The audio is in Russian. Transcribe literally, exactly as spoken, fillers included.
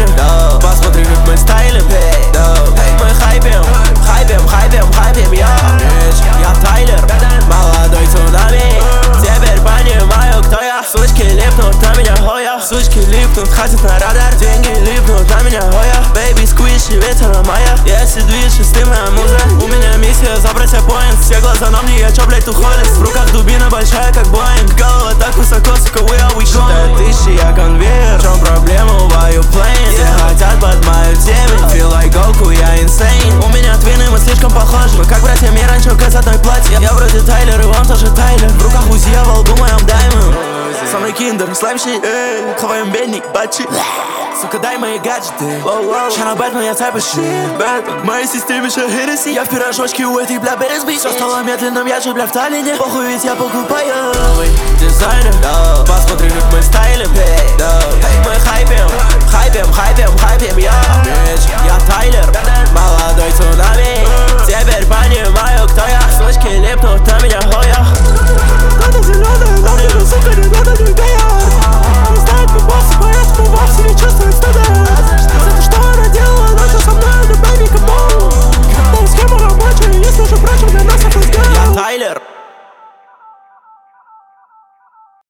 да. Посмотри, как мы стайлим, да. Мы хайпим, хайпим, хайпим, хайпим, я Я Тайлер, молодой цунами. Теперь понимаю, кто я. Сучки липнут на меня, хоя. Сучки липнут, хотят на радар. Деньги липнут на меня, хоя. Бэйби сквиш, ветер на моя. Если движешь, ты моя муза. У меня миссия забрать поинт. Все глаза на мне, я чё, блядь, тухолис. В руках дубина большая, как Боинг. Голова так высоко, сука, we are we going. Считаю тысячи, я конвейер. В чём проблема, why you playing? Все хотят под мою темень. Feel like Goku, я insane. У меня твины, мы слишком похожи. Мы как братья Миранчо, с одной платье. Я вроде Тайлер, и он тоже Тайлер. В руках УЗИ, я во лбу моем даймон. Со мной киндер, слаймщик, эй. Хаваем бедник, бачи. Сука, дай мои гаджеты. Шана Бэтмен, я type of shit. В моей системе еще Хеннесси. Я в пирожочке у этой бля Бересби. Все стало медленным, я же бля в Таллине. Похуй, ведь я покупаю.